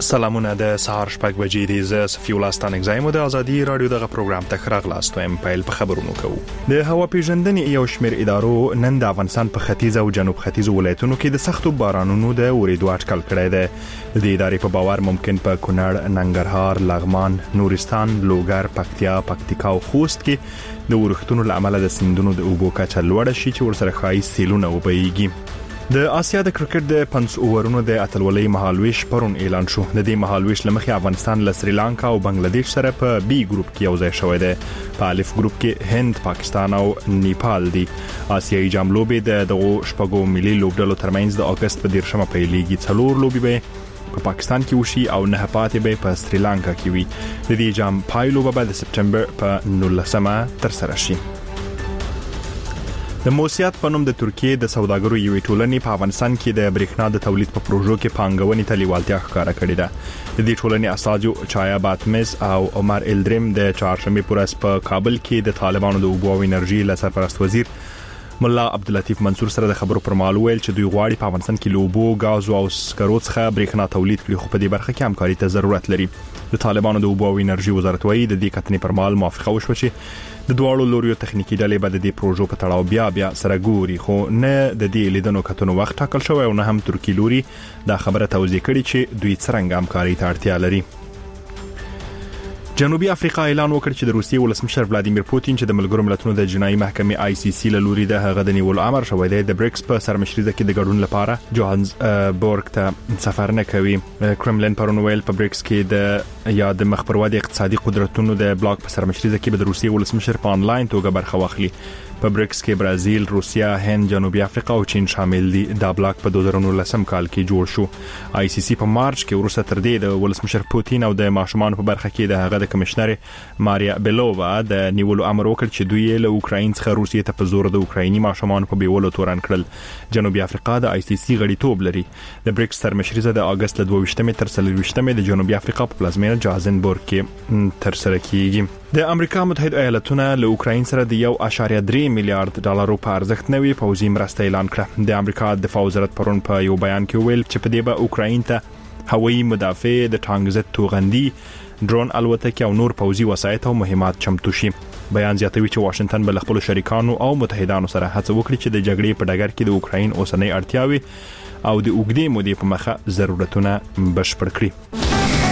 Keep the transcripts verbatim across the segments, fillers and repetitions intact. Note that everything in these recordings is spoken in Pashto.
سلامونه د سهار شپږ بجې دي. زه صفي الله ستانک زایم د ازادي رادیو دغه پروګرام ته خراغلاست وایم. پیل په خبرونو کوو. د هوا پیژندنې یو شمېر ادارو نن د افغانستان په ختیځ او جنوب ختیځ ولایتونو کې د سختو بارانونو د اورېدو اټکل کړی دی. د ادارې په باور ممکن په کونړ، ننګرهار، لغمان، نورستان، لوګر، پکتیا، پکتیکا او خوست کې د ورښتونو لامل د سیندونو د اوبو کچه لوړه شي چې ورسره خایي سیلونه وبهیږي. د آسیا د کرکټ د پنځه اوورونو د اتلولۍ مهالویش پرون اعلان شو. د دې مهالویش لمخې افغانستان له سریلانکا او بنگلاديش سره په بي ګروپ کې یو ځای شوی دی. په الف ګروپ کې هند، پاکستان او نیپال دي. آسیایي جام لوبې د دغو شپږو ملي لوبډلو ترمنځ د اگست په دیرشمه پیلېږي. څلور لوبې به په پاکستان کې وشي او نه پاتې به په سریلانکا کې وي. د دې جام پایلو به د سپټمبر په نولسمه تر سره شي. د موسیات په نوم د ترکیه د سوداګرو یوې ټولنې په افغانستان کې د برېښنا د تولید په پروژو کې پانګونې ته لیوالتیا ښکاره کړې ده. د دې ټولنې اساسو چایا باتمس او عمر الدریم د چهارشنبه پر ورځ په کابل کې د طالبانو د اوبو او انرژي له سرپرست وزیر مولا عبداللطیف منصور سره د خبرو پر مهال ویل چې دوی غواړي په افغانستان کې لوبو، غاز او سکرو څخه برېښنا تولید کړي، خو په دې برخه کې همکاري ته ضرورت لري. د طالبانو د اوبو او انرژي وزارت وايي د دې کتنې پر مهال موافقه وشوه چې د دواړو لوريو تخنیکی ډلې به د دې پروژو په تړاو بیا بیا سره ګوري، خو نه د دې لیدنو کتنو وخت ټاکل شوی او نه هم ترکی لوري دا خبره توضیح کړي چې دوی څنګه همکاري ته اړتیا لري. جنوبي افریقا اعلان وکړ چې د روسیې ولسمشر ولادیمیر پوتین چې د ملګرو ملتونو د جنایي محکمې آی سی سی له لوري د هغه د نیولو امر شوی دی د بریکس په سرمشريزه کې د ګډون لپاره جوهانسبورګ ته سفر نه کوي. کرملین پرون ویل په بریکس کې د یا د مخبروادي اقتصادي قدرتونو د بلاک په سرمشريزه کې به د روسیې ولسمشر په انلاین توګه برخه واخلي. په بریکس کې برازیل، روسیا، هند، جنوبي افریقا او چین شامل دي. دا بلاک په دوه زره نولسم کال کې جوړ شو. آی سی سی په مارچ کې ورسته تر دې د ولسمشر پوتین او د ماشومان په برخه کې د هغه د کمشنر ماریا بیلووا د نیولو امر وکړ چې دوی له اوکراین څخه روسیې ته په زور د اوکرایني ماشومان په بیولو تورن کړل. جنوبي افریقا د آی سی سی غړیتوب لري. د بریکس سرمشريزه د اگست له دوه ویشتمې تر څلور ویشتمې د جنوبي افریقا په پلازمینه جوهانسبورګ کې تر سره کیږي. د امریکا متحده ایالاتونو له اوکراین سره د یو اشاریه درې میلیارډ ډالرو په ارزښت نوې پوځي مرسته اعلان کړه. د امریکا دفاع وزارت پرون په یو بیان کې ویل چې په دې به اوکراین ته هوایي مدافع، د ټانک ضد توغندي، ډرون الوتکې او نور پوځي وسایط او مهمات چمتو شي. بیان زیاتوي چې واشنگټن به خپل شریکانو او متحدانو سره هڅه وکړي چې د جګړې په ډګر کې د اوکراین اوسنۍ اړتیاوې او د اوږدې مودې په مخه ضرورتونه بشپړ کړي.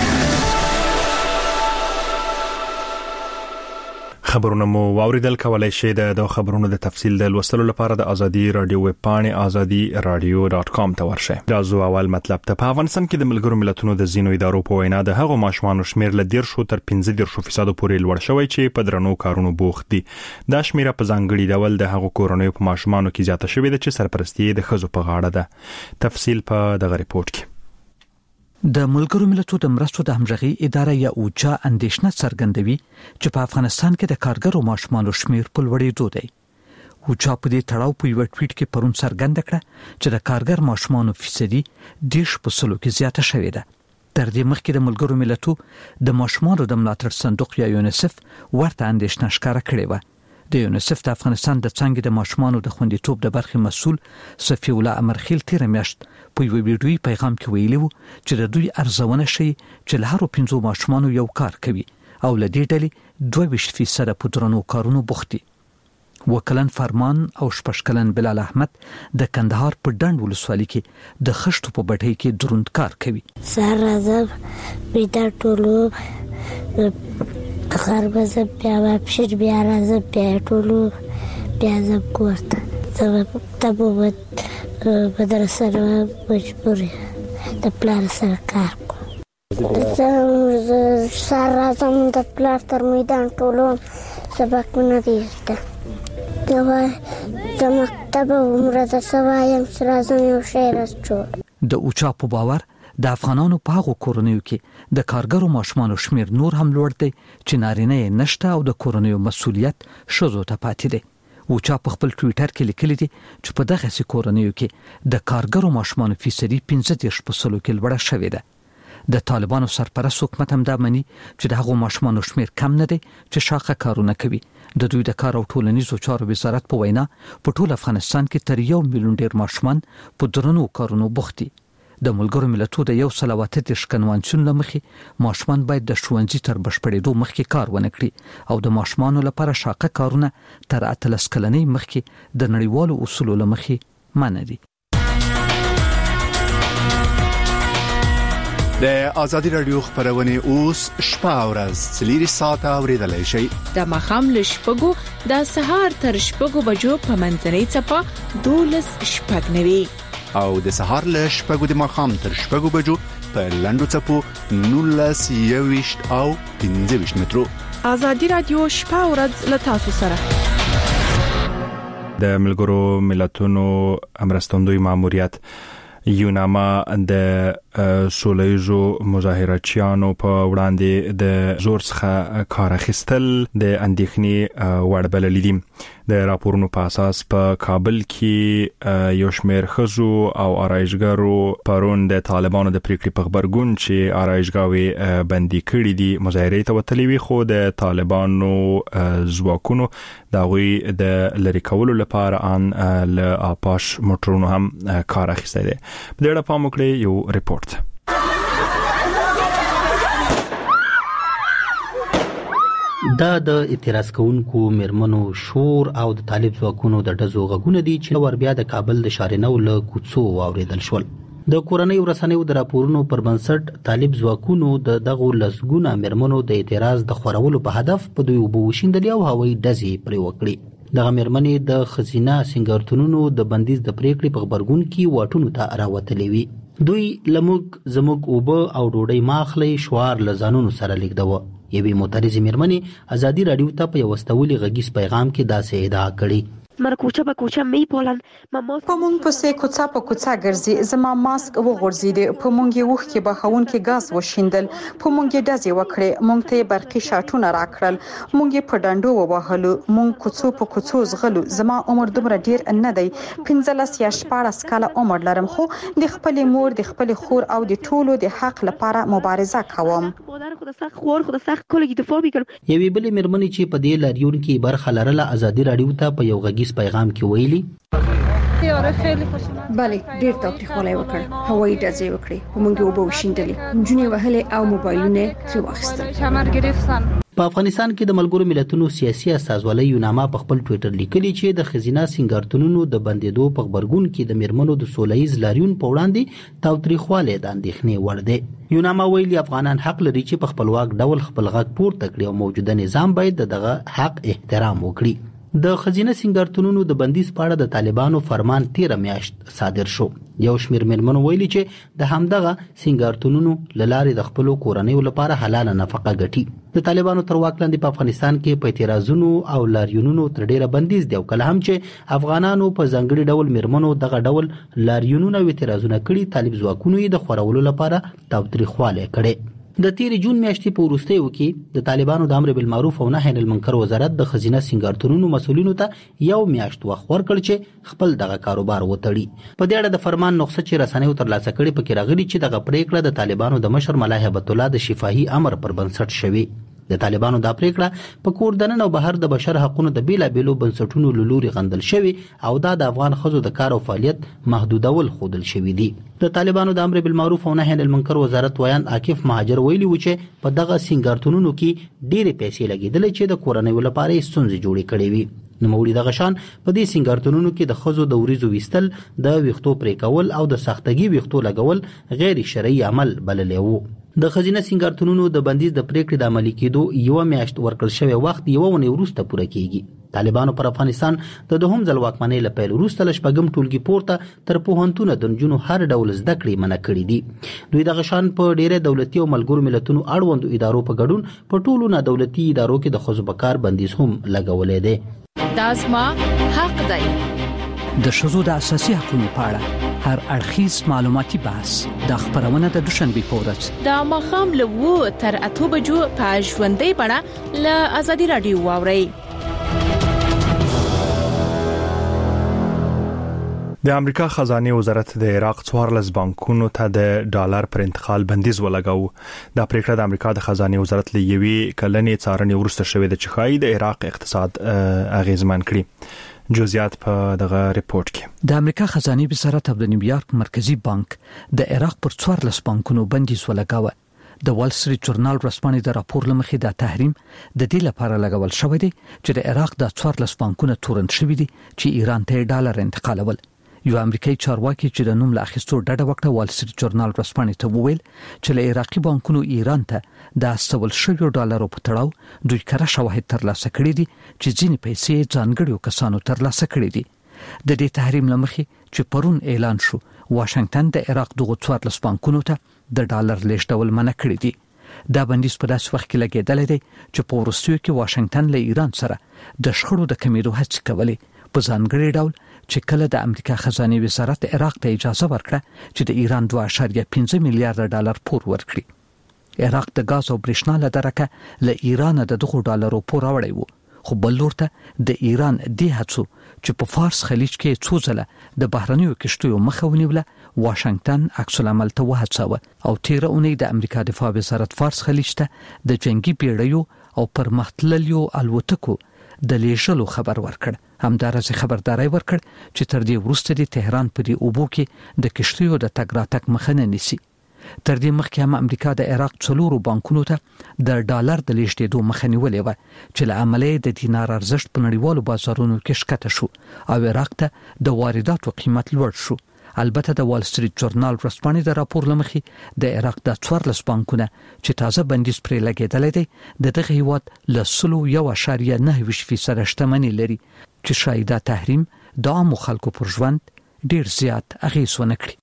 خبرونه مو واوریدل. کولای شئ د خبرونو د تفصیل د لوستلو لپاره د ازادي رادیو ویب پاڼې ازادي رادیو ډاټ کام ته ورشئ. دا زو اول مطلب ته په افغانستان کې د ملګرو ملتونو د زینو ادارو په وینا د هغو ماشومان شمیر له ډیر شو تر پنځه ډیر شو فیصد پورې لوړ شوی چې په درنو کارونو بوخت دي. دا شمیره په ځانګړي ډول د هغو کورونو په ماشومانو کې زیاته شوې ده چې سرپرستی د خزو په غاړه ده. تفصیل په دغه ریپورت کې. د ملګرو ملتونو د مرستو د همغږي اداره یا اوچا اندیشنه څرګندوي چې په افغانستان کې د کارګرو ماشومانو شمیر په لوړېدو دی. اوچا په دې تړاو په یو ټویټ کې پرون څرګنده کړه چې د کارګر ماشومانو فیصدي دیش په سلو کې زیاته شوې ده. تر دې مخکې د ملګرو ملتونو د ماشومانو د ملاتړ صندوق یا یونیسف ورته اندیشنه ښکاره کړې و. د یونیسف د افغانستان د څنګه د ماشومانو د خوندیتوب د برخې مسؤل صفی الله امرخیل تیر میاشت په یو ویډیوي پیغام کې ویلي وو چې د دوی ارزونه شي چې له هرو پنځو ماشومانو یو کار کوي او له دې ډلې دوه ویشت فیصد په درنو کارونو بوخت دي. وکلن فرمان او شپږکلن بلال احمد د کندهار په ډنډ ولسوالۍ کې د خښتو په بټۍ کې دروند کار کوي. سهار راځم بیدار ټولو خر بزم بیا واپشیر بیا راځم بیا ټولو بیا زم کورته زه تبو مدرسه نه مجبورې د پلار سره کار کوم. زه سهار راځم د پلار تر میدان ټولو سبقونه دي زده د مکتب عمره د سوایم چې راځم یو شی راجوړ. د اوچا په باور د افغانانو په هغو کورنیو کې د کارګرو ماشومانو شمیر نور هم لوړ دی چې نارینه یې نشته او د کورنیو مسؤلیت ښځو ته پاتې دی. اوچا په خپل ټویټر کې لیکلي دي چې په دغه سي کورنیو کې د کارګرو ماشومانو فیصدي پنځه دېرش په سلو کې لوړه شوې ده. د طالبانو سرپرست حکومت هم دا مني چې د هغو ماشومانو شمیر کم نه دی چې شاقه کارونه کوي. د دوی د کار او ټولنیزو چارو وزارت په وینا په ټول افغانستان کې تر یو میلیون ډیر ماشومان په درنو کارونو بوخت دي. د ملګرو ملتونو د یو سل او اته دېرش کنوانسیون له مخې ماشومان باید د ښوونځي تر بشپړېدو مخکې کار ونه کړي او د ماشومانو لپاره شاقه کارونه تر اتلس کلنۍ مخکې د نړیوالو اصولو له مخې منع دي. د آزادي رادیو خبرونه اوس شپه او ورځ څلور ساعته اوریدلای شئ. د مخام له شپږو د سهار تر شپږو بجو په منځنۍ څپه دولس شپږ نوي او د سهار له شپږو د مخام تر شپږو بجو په لنډو څپو نولس یويشت او پنځه ویشت مترو. آزادي رادیو شپه او ورځ له تاسو سره. د ملګرو ملتونو امرستندوی ماموریت یوناما د سوله‌ییزو مظاهراتچیانو په وړاندې د زور څخه کار اخیستل د اندېښنې وړ بللي دي. د راپورونو په اساس په کابل کې یو شمېر ښځو او آرایشګرو پرون د طالبانو د پریکړې په خبرګون چې آرایشګاوې بندي کړې دي مظاهرې ته وتلي وي، خو د طالبانو ځواکونو د هغوی د لرې کولو لپاره ان له آپاش موټرونو هم کار اخیستی دی. په دې اړه پام وکړئ یو ریپورت. دا د اعتراض کوونکو مرمنو شور او د طالب ځواکونو د ډزو غږونه دي چې ور بیا د کابل د شارنو له کوڅو واوریدل شول. د کورنۍ ورسنیو د راپورونو پر بنسټ طالب ځواکونو د دغه لسګونه مرمنو د اعتراض د خورولو په هدف په دوی وبوشیندل او هوایي ډزې پرې وکړي. دغه مرمنې د خزینه سنگارتونونو د بندیز د پریکړې په خبرګون کې واټونو ته راوتلې وي. دوی لموږ زموږ اوبه او ډوډۍ ماخلي شوار لزانونو سره لیکدو. یوې معترضې مرمنې ازادي رادیو ته په یو استولي غږیز پیغام کې داسې ادعا کړې: مر کوچه په کوچه می پولن ماما په مونږ پسې کوڅه په کوڅه ګرځي، زما ماسک وغورځیدي، په مونږ یې وخ کې بهون کې غاز وشیندل، په مونږ یې ډزې وکړې، مونږ ته برقي شاټونه راکړل، مونږ یې په ډنډو ووهلو، مونږ کوڅو په کوڅو زغلو. زما عمر دومره ډیر نه دی، پنځلس یا شپاړس کاله عمر لرم، خو د خپل مور، د خپل خور او د ټولو د حق لپاره مبارزه کوم. یوې بلې مرمنې چې په دې لاریون کې برخه لرله ازادي رادیو ته په یو غږیز پیغام کې ویلي: بله ډیر تاوتریخوالی وکړ، هوایي ډزې وکړې، په موږ اوبه وشیندلې، نجونې وهلې او موبایلونه ترې واخیستل. په افغانستان کې د ملګرو ملتونو سیاسي استازولۍ یوناما په خپل ټویټر لیکلي چې د خزینه سنگارتونونو د بندیدو په خبرګون کې د مرمنو د سوله‌ییز لاریون په وړاندې تاوتریخوالی د اندېښنې وړ دی. یوناما ویلي افغانان حق لري چې په خپلواک ډول خپل غږ پورته کړي او موجوده نظام باید دغه حق احترام وکړي. د خزینه سنگارتونونو د بندیز په اړه د طالبانو فرمان تیر میاشت صادر شو. یو شمېر مرمنو ویلي چې د همدغه سنگارتونونو لارې د خپل کورنۍ لپاره حلاله نفقه ګټي. د طالبانو تر واک لاندې په افغانستان کې په اعتراضونو او لاریونونو تر ډیره بندیز دی او کله هم چې افغانانو په ځانګړي ډول مرمنو دغه ډول لاریونونه او اعتراضونه کړي، طالب ځواکونو یې د خورولو لپاره تاوتریخوالی کړي. د تیر جون میاشتې په وروستیو کې د طالبانو د امر بالمعروف او نهي عن المنکر وزارت د خزینه سنگارتونونو مسؤلینو ته یو میاشت وخت ورکړ چې خپل دغه کاروبار وتړي. په دې اړه د فرمان نسخه چې رسنیو ترلاسه کړي پکې راغلي چې دغه پریکړه د طالبانو د مشر ملا هیبت الله د شفاهي امر پر بنسټ شوی. د طالبانو دا پریکړه په کور دننه او بهر د بشر حقوقو د بیلابېلو بنسټونو له لوري غندل شوی او دا د افغان ښځو د کار او فعالیت محدودول خودل شوی دی. د طالبانو د امر بالمعروف او نهي عن المنکر وزارت ویان عاکف مهاجر ویلي و چې په دغه سنگارتونونو کې ډېرې پیسې لګېدلې چې د کورنۍ لپاره ستونزې جوړې کړې وي. نوموړي دغه شان په دې سنگارتونونو کې د ښځو د وریځو ویستل، د ویښتو پرې کول او د سختګي ویښتو لګول غیر شرعي عمل بللی وو. د خزینه سنگارتونونو د بندیز د پریکړې د عملي کېدو یو میاشت ورکړل شوی وخت یو ونې وروسته پوره کیږي. طالبانو پر افغانستان د دوهم ځل واکمنۍ له پیل وروسته له شپږم ټولګي پورته تر پوهنتونه د نجونو هر ډول زده کړې منع کړي دي. دوی دغه شان په ډېرې دولتي او ملګرو ملتونو اړوندو ادارو په ګډون په ټولو نه دولتي ادارو کې د ښځو په کار بندیز هم لګولې دی. دا زما حق دی. د ښځو د اساسي حقوقو په اړه هر اړخیز معلوماتي بحث د خبرونه د دوشنبه په ورځ د ماښام له وو تر اته بجو په ژوندۍ بڼه له ازادي رادیو واورئ. د امریکا خزانه وزارت د عراق څوارلس بانکونو ته د ډالر پر انتقال بندیز ولګاو. دا پریکړه د امریکا د خزانه وزارت له یوې کلنې څارنې وروسته شوې ده چې ښایي د عراق اقتصاد اغیزمن کړي. جزئیات په دغه ریپورت کې. د امریکا خزانه وزارت او د نیویارک مرکزی بانک د عراق پر څوارلس بانکونو بندیز ولګاوه. د وال سټریټ ژورنال رسمنې د راپور لمخې د تحریم د دې لپاره لګول شوی دی چې د عراق د څوارلس بانکونو تورن شوی دي چې ایران ته ډالر انتقالول. یو امریکایي چارواکي چې د نوم له اخیستو ډډه وکړه وال سټریټ ژورنال رسمنې ته وویل چې له عراقي بانکونو ایران ته د استول شویو ډالرو په تړاو دوی کره شواهد ترلاسه کړي دي چې ځینې پیسې ځانګړیو کسانو ترلاسه کړي دي. د دې تحریم لمخې چې پرون اعلان شو واشنگټن د عراق دغه څوارلس بانکونو ته د ډالر لیږدول منع کړی دي. دا بندیز په داسې وخت کې لګیدل دي چې په وروستیو کې واشنگټن له ایران سره د شخړو د کمیدو هڅې کولې په ځانګړي ډول چې کله د امریکا خزانه وزارت عراق ته اجازه ورکړه چې د ایران دوه اعشاریه پنځه میلیارډ ډالر پور ورکړي. عراق د غاز او برېښنا له درکه له ایران د دغه ډالرو پور راوړی وو، خو بل لور ته د ایران د هڅو چې په فارس خلیج کې څو ځله د بهرنیو کشتیو مخه ونیوله واشنگټن عکس العمل ته وهڅاوه او تیر اونۍ د امریکا دفاع وزارت فارس خلیج ته د جنگي پیړیو او پرمختللیو الوتکو د لیږلو خبر ورکړ. همدارسه خبرداري ورکړ چې تر دې وروسته د تهران په دی اوبو کې د کشتیو د تګ راتګ مخه نه نیسي. تر دې مخکې هم امریکا د عراق څلورو بانکونو ته د ډالر د لیږدېدو مخه نیولې وه چې له امله د دینار ارزښت په نړیوالو بازارونو کې ښکته شو او عراق ته د وارداتو قیمت لوړ شو. البته د وال سټریټ ژورنال رسمنې د راپور لمخې د عراق د څوارلس بانکونه چې تازه بندیز پرې لګېدلی دی د دغه هیواد له سلو یو اعشاریه نهه ویشت فیصده شتمني لري چې شاید دا تحریم د عامو خلکو پر ژوند ډیر زیات اغېز ونه کړي.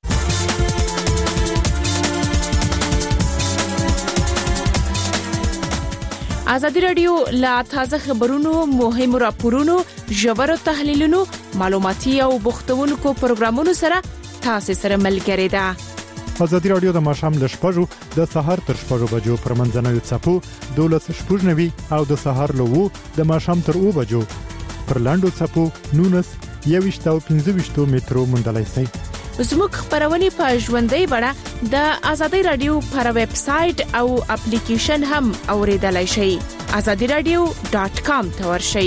ازادي رادیو لا تازه خبرونو، مهمو راپورونو، ژورو تحلیلونو، معلوماتي او بوختونکو پروګرامونو سره تاسو سره ملګری ده. ازادي رادیو د ماښام ل شپږو د سهار تر شپږو بجو پر منځنوي څپو دولس شپږ نوي او د سهار له وو د ماښام تر اوو بجو پر لاندو څپو نونس یويشت او پنځه ویشت مترو مندلای شي. زموږ خبرونه په ژوندۍ بڼه د ازادي رادیو پر ویب سټ او اپلیکیشن هم اوریدلای شئ. azadi radio dot com ته ورشئ.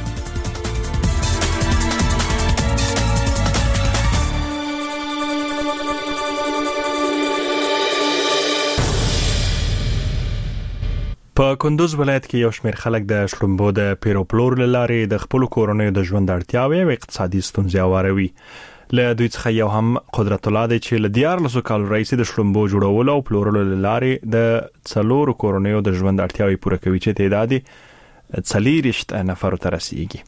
په کندوز ولایت کې یو شمېر خلک د شړومبو د پیروپلور لارې د خپل کورونو د ژوند اړتیاوې او اقتصادي ستونزې اواروي. له دوی څخه یو هم قدرت الله دی چې له دیار لسو کال راځي د شړومبو جوړولو او پلورلو لارې د څلورو کورونو د ژوند اړتیاوې پوره کوي چې تعداد څلوېښت نفر ته رسیږي.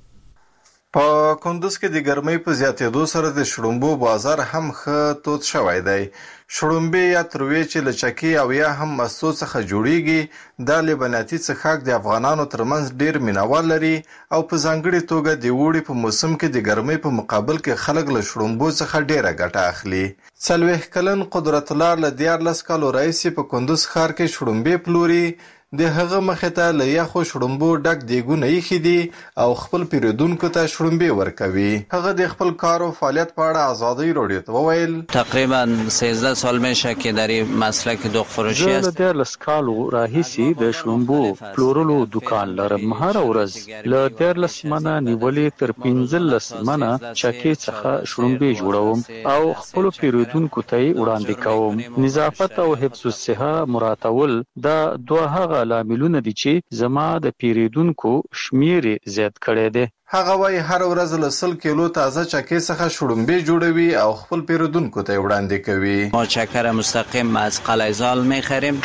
په کندوز کې د ګرمۍ په زیاتېدو سره د شړومبو بازار هم ښه تود شوی دی. شړومبې یا تروې چې له چکې او یا هم مستو څخه جوړیږي دا لبنیاتي څښاک د افغانانو ترمنځ ډیر مینوال لري او په ځانګړي توګه د اوړي په موسم کې د ګرمۍ په مقابل کې خلک له شړومبو څخه ډیره ګټه اخلي. څلوېښت کلن قدرت الله له دیارلس کالو راهیسې په کندوز ښار کې شړومبې پلوري. د هغه مخې ته له یخو شړومبو ډک دیګونه ایښي دي او خپل پیرودونکو ته شړومبې ورکوي. هغه د خپل کار او فعالیت په اړه ازادي رادیو ته وویل تقریبا سیزده سال میشه که در این مسلک دوغ فروشی است. زه له دیارلس کالو راهیسې د شړومبو پلورلو دکان لرم. هر ورځ له دیارلس منه نیولې تر پنځلس منه چکې څخه شړومبې جوړوم او خپل پیرودونکو ته وړاندې کوم. نظافت او حفظ الصحه مراعاتول دا دوه هغه لاملونه دي چې زما د پیریدونکو شمیر زیات کړي دي. هغه وايي هر ورځ له سل کیلو تازه چکې څخه شړومبې جوړوي او خپل پیرودونکو ته وړاندې کوي. ما چکر مستقیم از قلعه زال میخریم.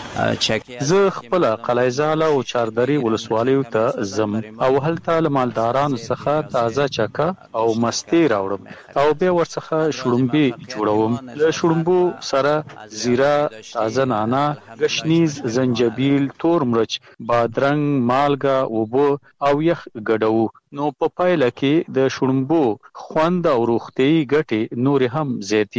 زه خپل قلعه زال او چاردري ولسوالیو ته زم او هلته له مالدارانو څخه تازه چکه او مستي راوړم او بیا ورڅخه شړومبې جوړوم. له شړومبو سره زیره، تازه نانا، گشنیز، زنجبیل، تور مرچ، بادرنګ، مالګه، اوبه او یخ ګډوو. نو په پایله کې د شړومبو خوند او روغتي ګټې نور هم زیاتېږي.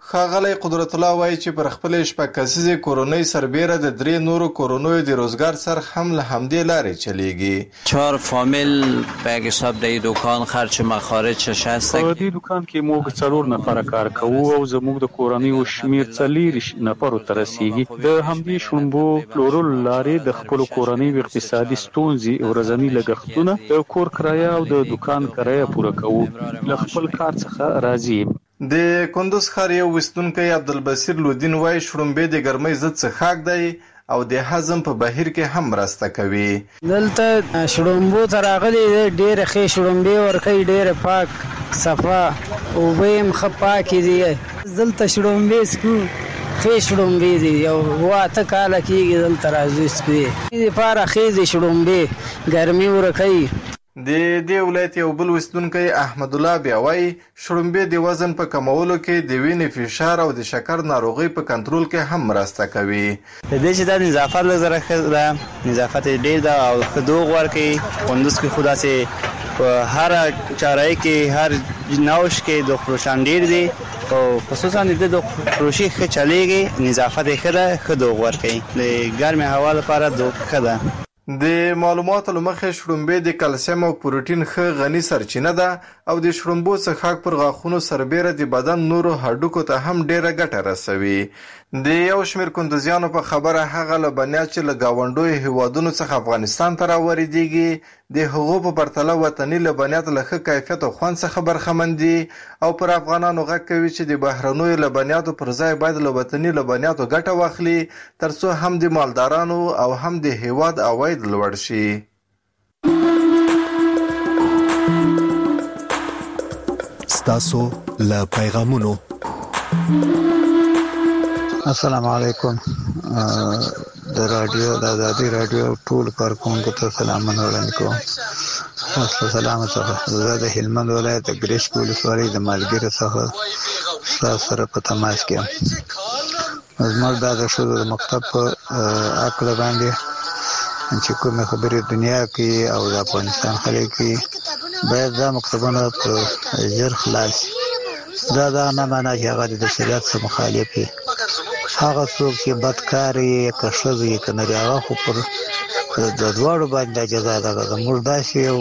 ښاغلی قدرت الله وایي چې پر خپل شپږ کسیزې کورنۍ سربیره د درې نورو کورنیو د روزګار سرخ هم له همدې لارې چلیږي. چهار فامیل به حساب د دکان خرچ مخارجش هست. په دې دکان کې موږ څلور نفر کار کوو او زموږ د کورنیو شمیر څلوېښت نفرو ته رسیږي. د همدې شړومبو پلورلو لارې د خپلو کورنیو اقتصادي ستونزې ورځني لګښتونه د کور کرایه او د دکان کرایه پوره کوو. له خپل کار څخه راضي. د کندوز ښار یو ویستونکی عبدالبصیر لودین وایي شړومبې د ګرمۍ ضد څښاک دی او د هضم په بهیر کې هم مرسته کوي. دلته شړومبو ته راغلي ډېرې ښې شړومبې ورکوي، ډېرې پاک صفا اوبه یې ښه پاکې دي. دلته شړومبې څښو، ښې شړومبې دي. یو اووه اته کاله کېږي دلته راځو څښو یې. دې دپاره ښې دي شړومبې، ګرمي ورکوي. د دې ولایت یو بل ویستونکی احمد الله بیا وایي شړومبې د وزن په کمولو کې د وینې فشار او د شکر ناروغۍ په کنټرول کې هم مرسته کوي. د دې چې دا نظافت لږ زره ښه ده، نظافت یې ډېر ده او ښه دوغ ورکوي. کندوز کې خو داسې په هر چارهیي کې هر نوش کې دوغ فروشان ډېر دي او خصوصا د دوغ فروشي ښه چلیږي، نظافت یې ښه ده، ښه دوغ ورکوي. د ګرمې هوا لپاره دوغ ښه ده. د معلوماتو له مخې شړومبې د کلسیم او پروټین ښه غني سرچینه ده او د شړومبو څښاک پر غاښونو سربیره د بدن نورو هډوکو ته هم ډیره ګټه رسوي. د یو شمېر کندوزیانو په خبره هغه لبنیات چې له ګاونډیو هیوادونو څخه افغانستان ته راوریدېږي د هغو په پرتله وطني لبنیات له ښه کیفیت او خوند څخه برخمن دي او پر افغانانو غږ کوي چې د بهرنیو لبنیاتو پر ځای باید له وطني لبنیاتو ګټه واخلي ترڅو هم د مالدارانو او هم د هیواد عواید لوړ شي. ستاسو له پیغامونو. السلام علیکم. د رادیو د آزادي رادیو ټول کارکونکو ته سلامونه وړاندې کوم. خاص سلام څخه زه د هلمند ولایت د ګرشک ولسوالۍ د مالګیره څخه سره په تماس کې یم. زموږ دا د ښځو د مکتب په عقل باندې چې کومې خبرې دنیا کې او د افغانستان خلک کې باید دا مکتبونه په ژر خلاص. دا دا نه معنا چې هغه د شریعت سره مخالف وي. هغه څوک چې بدکار یې که ښځه یې که نري هغه خو پر د دواړو باندې جزا ده. زموږ داسې یو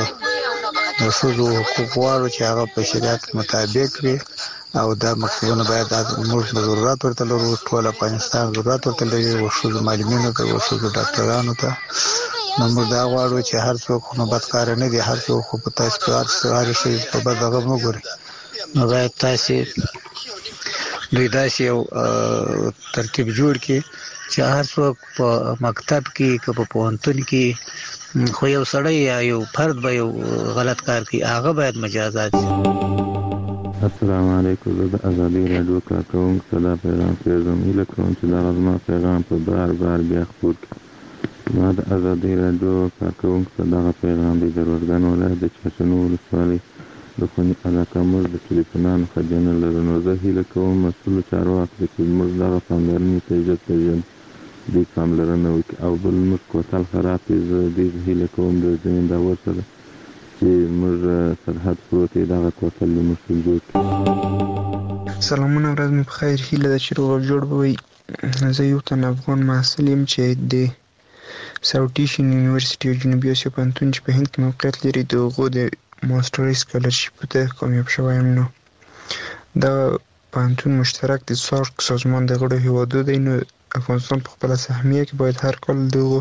د ښځو حقوق غواړو چې هغه په شریعت مطابق وي او دا مکتبونه باید موږ ضرورت ورته لرو، ټول افغانستان ضرورت ورته لري، و ښځو معلمینو ته، و ښځو ډاکټرانو ته. نو موږ دا غواړو چې هر څوک خو بدکاره نه دي، هر څوک خو په تاسو په هر شي په بد هغه مه ګورئ. نو باید تاسې دوی داسې یو ترتیب جوړ کړي چې هر څوک په مکتب کې که په پوهنتون کې خو یو سړی یا یو فرد به یو غلط کار کوي هغه باید مجازات شي. السلام علیکم. زه د ازادي راډیو کارکوونکو ته دا پیغام پرېږدم. هیله کوم چې دغه زما پیغام په بار بار بیا خپور کړي. ما د ازادي راډیو کارکوونکو ته دغه پیغام دی. د روزګان ولایت د چاشنو ولسوالۍ د خوني علاقه موږ د ټلیفونانو خزانه لرو. نو زه هیله کوم مسؤلو چارواکو چې موږ دغه پاملرنې ته ژر تر ژره دوی پاملرنه وکړي او بل موږ کوتل خراب دی. زه دې هیله کوم د زمینداور سره چې موږ سرحد پروت دی دغه کوتل د موږ جوړ کړي. سلامونه، ورځ مو په خیر. هیله ده چې روغ جوړ به وي. زه یو تن افغان محصل یم چې د ساوث ایشین یونیورسيټي او جنوبي اسیا پوهنتون چې په هند کې موقعیت لري د هغو د ماسترۍ سکالرشپ ته کامیاب شوی یم. نو دا پوهنتون مشترک د سارک سازمان د غړو هیوادو دی. نو افغانستان په خپله سهمیه کې باید هر کال دغو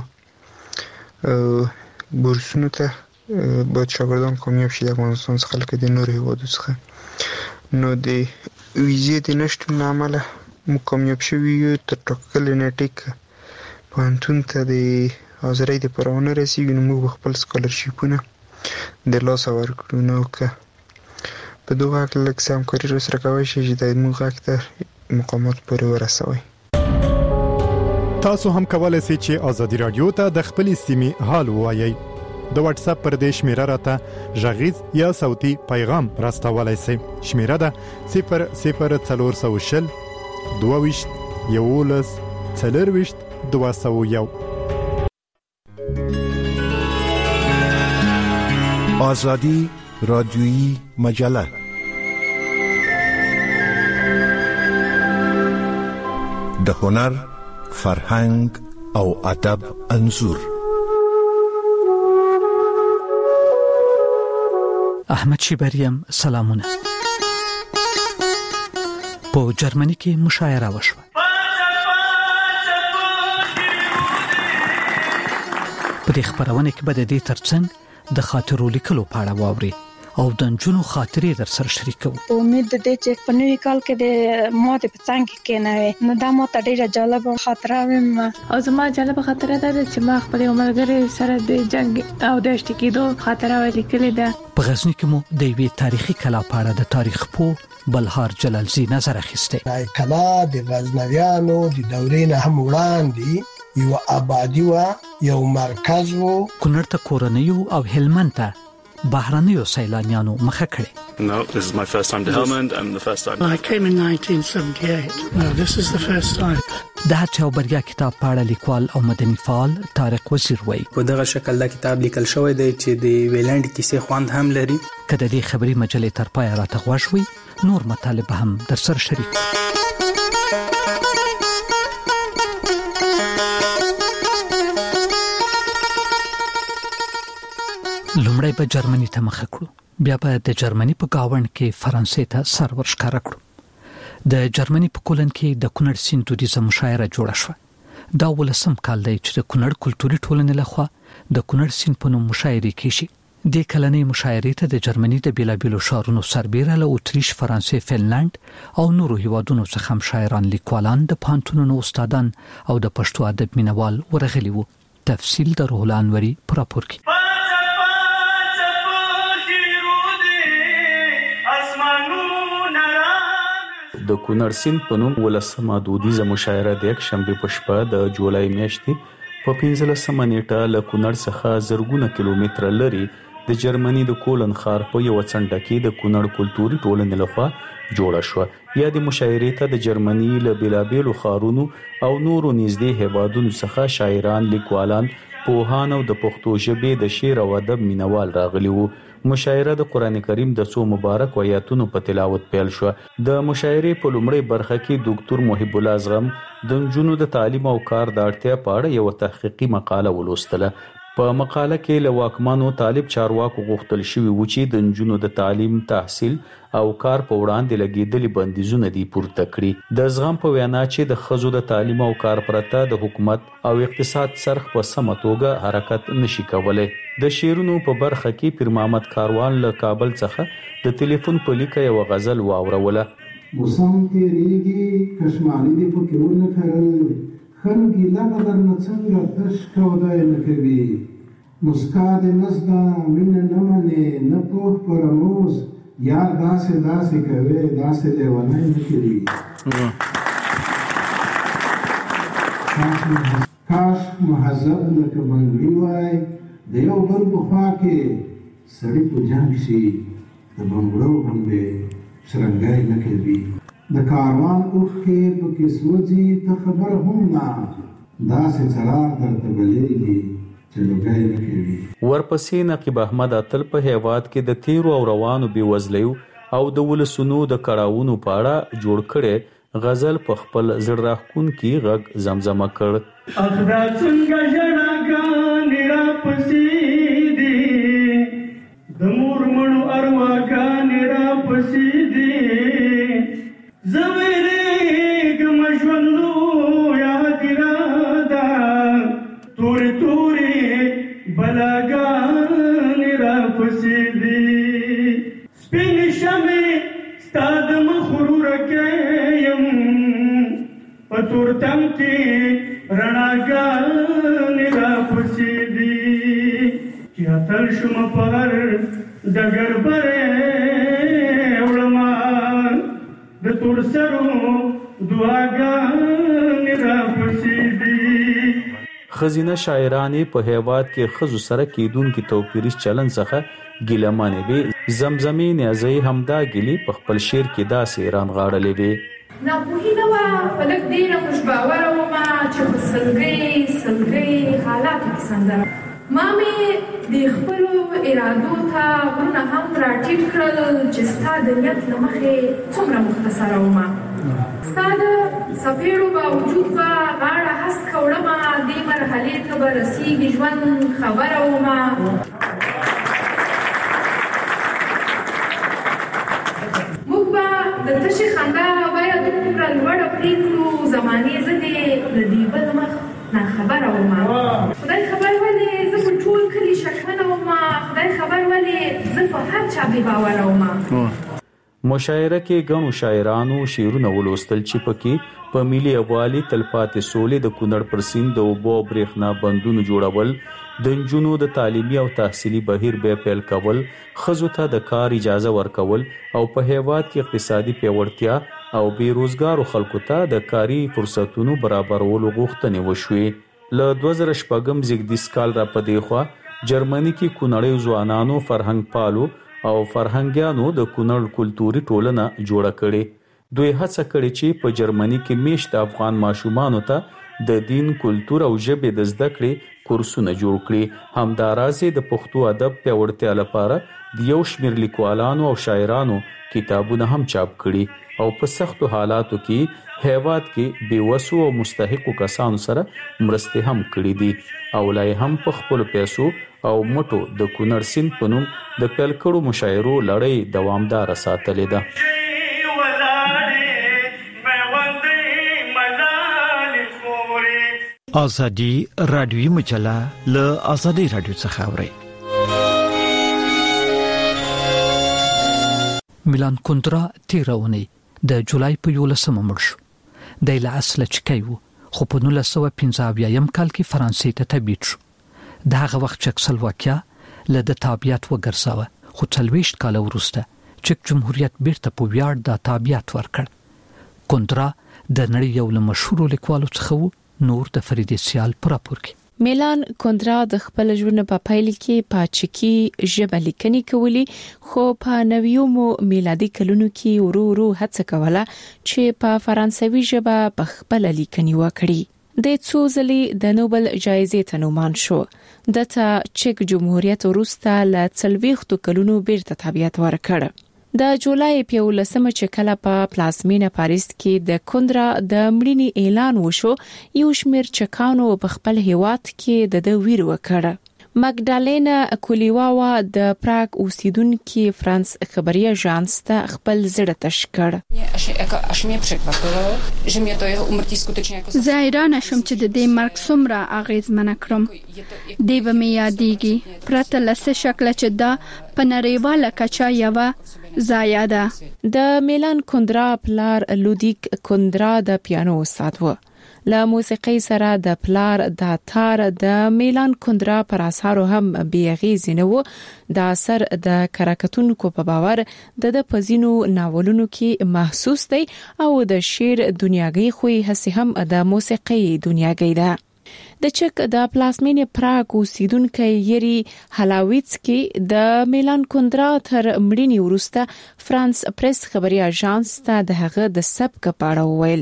بورسونو ته باید شاګردان کامیاب شي د افغانستان څخه لکه د نورو هیوادو څخه. نو د ویزې د نشتون له امله موږ کامیاب شوي یو تر ټاکلې نیټې که پوهنتون ته د حاضرۍ دپاره ونه رسېږي نو موږ به خپل سکالرشیپونه د لاسه ورکړو. نو که په دغه هکله لږ څه همکاري راسره کوی شئ چې د موږ غږ ته مقاماتو پورې ورسوئ. تاسو هم کولای شئ چې ازادي رادیو ته د خپلې سیمې حال ووایئ. د واتس اپ پر دې شمیره راته غږیز یا صوتي پیغام راستولای شئ. شمیره ده صفر صفر څلور سوه شل دوه ویشت یولس څلور ویشت دوه سوه یو. آزادی رادیویی مجله. د هنر، فرهنګ او ادب انځور. احمد شیبریم سلامونه. په جرمني کې مشاعره وشوه. په دې خبرونه کې به د دې ترڅنګ د خاطرو لیکلو په اړه واوري او د نجونو خاطرې در سره شریکو. امید دې چې په نوې کال کې د ماته په څنګ کې نه وي نو دا ماته ډیره جالب خاطره ویم. او زما جالب خاطره ده چې ما خپل عمرګری سره د جنگ او د اشتکیدو خاطره ولیکلې ده. په غزنی کې مو د وی تاریخي کلا په اړه د تاریخ پو بلهار جلالزی نظر اخیسته. دا کلا د غزنویانو د دورې نه هم وړاندې یو آبادی و، یو مرکز و. کونړ ته کورنیو او هلمند ته بهرنیو سیلانیانو مخه کړي. No, this is my first time to Helmand and the first time. I came in nineteen seventy-eight. No, this is the first time. دا چې بریا کتاب پاړه لیکوال او مدني فعال طارق وزیر وای. په دغه شکل دا کتاب لیکل شوی دی چې د ویلند کیسې خوند هم لري. کله دې خبري مجلې تر پای راته غوښوي نور مطالب هم در سره شریک. لومړی په جرمني ته مخه کړو، بیا په د جرمني په گاوند کې فرانسې ته سر ورښکاره کړو. د جرمني په کولن کې د کونړ سیند دودیزه مشاعره جوړه شوه. دا ولسم کال دی چې د کونړ کلتوري ټولنې لخوا د کونړ سیند په نوم مشاعره کیږي. د کلنې مشاعرې ته د جرمني د بیلابیلو ښارونو سربیره له اتریش، فرانسې، فنلند او نورو هیوادونو څخه هم شاعران، لیکوالان، د پانتونونو استادان او د پښتو ادب مینوال ورغلي وو. تفصیل د روح الانوري پر راپور کې. د کونړ سیند په نوم ولسمه دودیزه مشاعره د یک شنبه په شپه د جولای میاشتې په پنځلسمه نیټه له کونړ څخه زرګونه کیلومتره لري د جرمني د کولن ښار په یو څنډه کې د کونړ کلتوري ټولنې لخوا جوړه شوه. یا د مشاعرې ته د جرمني له بیلابیلو ښارونو او نورو نږدې هیوادونو څخه شاعران، لیکوالان، پوهان او د پښتو ژبې د شعر او ادب مینوال راغلي وو. مشاعره د قران کریم د څو مبارک آیاتونو په تلاوت پیل شو. د مشاعرې په لومړۍ برخه کې ډاکټر محب الله اعظم د نجونو د تعلیم او کار د اړتیا په اړه یو تحقیقي مقاله ولوستله. په مقاله کې له واکمنو طالب چارواکو غوښتل شوی و چې د نجونو د تعلیم، تحصیل او کار په وړاندې لګیدلي بندیزونه دي پورته کړي. د زغم په وینا چې د ښځو د تعلیم او کار پرته د حکومت او اقتصاد سرخ په سمه توګه حرکت نشي کولای. د شیرونو په برخه کې پیر محمد کاروان له کابل څخه د ټلیفون په لیکه یو غزل واوروله. موسم تیریږي کشمالي دی په کې ونه کړل خلګي لا بدر نه څنګه تش کودای نه کوي مسکا دې نزدا من نه منه نه په پرموز یار داسې داسې کوي داسې دی ونه نه کوي. کاش مهذب لکه منګړي وای د یو بل په خوا کې سړی په جنګ شي د بنګړو باندې شرنګای نه کوي. د کاروان اوښ کې په کې سوځي ته خبر هم نه داسې څراغ درته بلېږي چې لوګی نه کوي. ورپسې نقیب احمد اتل په هیواد کې د تیرو او روانو بېوزلیو او د ولسونو د کړاوونو په اړه جوړ کړی غزل په خپل زړه راښکونکي غږ زمزمه کړ. اخدا څنګه ژړاګانې راپسې دي د مور مړو ارواګانې راپسې دي زه ویرېږم ژوندو یاد راده تورې تورې بلاګانې راپسې دي سپینې شمې ستا د مخ ورورکې یم په تورتم کې رڼاګانې راپسې دي چې اتل شم په هر ډګر برې وړمه د تور سرو دعاګانې راپسې دي. ښځینه شاعرانې په هیواد کې ښځو سره کېدونکي توپیریز چلن څخه ګیلمانې وې. زمزمې نیازۍ همدا ګیلې په خپل شعر کې داسې رانغاړلې وې. ناپوهي نه وه په لږ ډېره خوشباوره ومه چې په سلګۍ سلګۍ حالاتو کې سندره ما مې د خپلو ارادو ته غرونه هم راټیټ کړل چې ستا د نیت له مخې څومره مختصره ومه ستاده سفیرو با وجود با غاړه هست کوړه ما دې مرحلې ته به رسیږي ژوند خبره وما موږ به د تشې خندا باید دومره لوړه پرېږدو زمانې زه دې د دې بل مخ ناخبره وما خدای خبر ولې زه په ټول کلي شکمنه وما خدای خبر ولې زه په هر چا بې باوره وما. مشاعره کې ګڼو شاعرانو شعرونه ولوستل چې پکې په ملي یووالي تلپاتې سولې د کونړ پر سیند د اوبو برېښنا بندونو جوړول د نجونو د تعلیمي او تحصیلي بهیر به پیل کول ښځو ته د کار اجازه ورکول او په هیواد کې اقتصادي پیاوړتیا او بیروزګارو خلکو ته د کاري فرصتونو برابرولو غوښتنې وشوې. له دوه زره شپږم زیږدیز کال را پدې خوا جرمني کې کونړي ځوانانو فرهنګ پالو او فرهنګیانو د کونړ کلتوري ټولنه جوړه کړې. دوی هڅه کړې چې په جرمني کې میشت افغان ماشومانو ته د دین کلتور او ژبې د زده کړې کورسونه جوړ کړي. همداراز د پښتو ادب پیاوړتیا لپاره د یو شمېر لیکوالانو او شاعرانو کتابونه هم چاپ کړي او په سختو حالاتو کې هیواد کې بیوسو او مستحقو کسانو سره مرستې هم کړې دي او لای هم په خپل پیسو او مټو د کونړ سیند په نوم د پیل کړو مشاعرو لړۍ دوامدار ساتلې ده. ازادي رادیوي مجله له ازادي رادیو څخه اوري. میلان کندرا تیرونی د جولای په یولسمه مړ شو. د له اصله چکی وو خو په نولس سوه پنځه اویایم کال کې فرانسې ته تبعید شو. د هغه وخت چکسلواکیا له د تابعیت وګرځاوه خو څلوېښت کاله وروسته چک جمهوریت بیرته په ویاړ د تابعیت ورکړ. کندرا د نړۍ یو له مشهورو لیکوالو څخه وو. نور د فرید سیال پر راپور کې میلان کندرا د خپل ژوند په پایله کې په چکی ژبه لیکنې کولې خو په نویومو میلادي کلونو کې ورو ورو هڅه کوله چې په فرانسوي ژبه په خپل لیکنې وکړي. د څو ځلې د نوبل جایزې ته نومان شو. دته چک جمهوریت وروسته له څلوېښتو کلونو بیرته تابعیت ورکړ. د جولای په ولسمه چې کله په پلازمینه پاریس کې د کندرا د مړینې اعلان وشو یو شمېر چکانو په خپل هیواد کې د د ویر وکړ. مګدالینا کولیواوا د پراګ اوسیدونکو فرانس خبري اژانس ته خپل زړه تش کړ. زه حیرانه شوم چې د دې مرګ څومره اغیزمن کړم. دی به مې یادېږي پرته له څه شکله چې دا په نړیواله کچه یوه ضایعه ده. د میلان کندرا پلار لودیک کندرا د پیانو استاد و. له موسیقي سره د پلار د تار د میلان کندرا پر اثارو هم بیغیز نه و. د اثر د کراکتونکو په باور د د پزینو ناولونو کې محسوس دی او د شعر دنیاګي خوې هسه هم د موسیقي دنیاګي ده. د چک د پلازمینې پراګ اوسیدونکو یری هلاویڅکی د میلان کندرا تر مړینې وروسته فرانس پریس خبري اژانس ته د هغه د سبک په اړه وویل.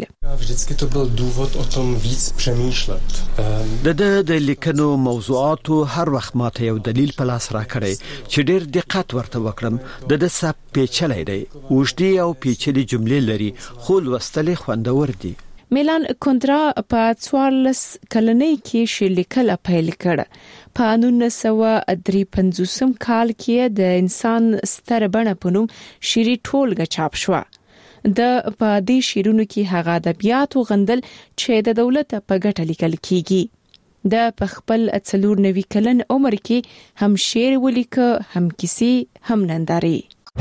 د د لیکنو موضوعاتو هر وخت ماته یو دلیل په لاس راکړی چې ډېر دقت ورته وکړم. د د سب پیچلې دی اوږدې او پیچلې جملې لري خو لوستلې خوندور دي. میلان کندرا په څوارلس کلنۍ کې شعر لیکل پیل کړ. په نولس سوه درې پنځوسم کال کې د انسان ستر بڼه په نوم شعري ټولګه چاپ شو. د په دې شعرونو کې هغه ادبیات غندل چې د دولت په ګټه لیکل کیږي. د په خپل څلور نوي کلن عمر کې هم شعر ولیک هم کیسې هم نندارې.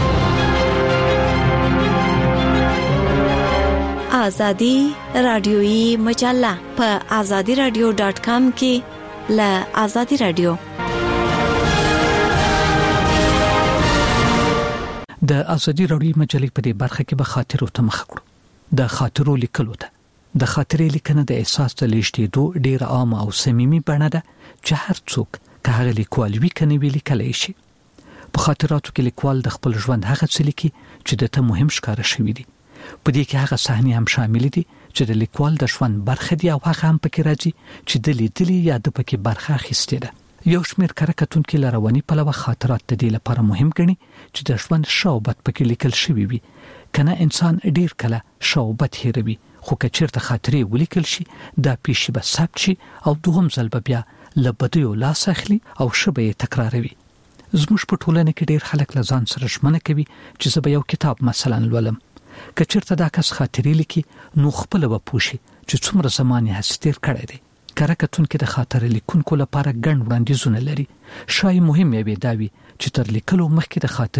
آزادی رادیویی مجله په آزادی رادیو ډاټ کام کې له آزادی رادیو د آزادی رادیو مجلې په دې برخه کې به خاطرو ته مخ کړو. د خاطرو لیکلو ته د خاطرې لیکنه د احساس د لېږدېدو ډېره عامه او صمیمي بڼه ده چې هر څوک که هغه لیکوال وي کنه وی لیکلی شي. په خاطراتو کې لیکوال د خپل ژوند هغه څه لیکي چې دته مهم ښکاره شوی دي. په دې کې هغه صحنې هم شامل دي چې د لیکوال د ژوند برخه دي او هغه هم پکې راځي چې د لیدلې یا د پکې برخه اخیستې ده. یو شمېر کارکتونکو لرواني پلوه خاطرات د دې لپاره مهم ګڼي چې د ژوند شوبت پکې لیکل شوی وي. کنه انسان ډیر کله شوبت هیروي، خو کچیرته خاطرې ولیکل شي دا پیښې به ثبت شي او دوهم ځل به بیا له بدیو لاس اخلي او شبه یې تکراروي. زموږ په ټولنه کې ډیر خلک له ځان سره ژمنه کوي چې زه به یو کتاب مثلا لولم. کچیرته دا کس خاطرې لیکي نو خپل به پوښي چې څومره زمان یې هستیر کړی دی. کارکتونکو د خاطرې لیکونکو لپاره ګڼ وړاندیزونه لري. شای مهم یې دا وي چې تر لیکلو مخکې د خاطرې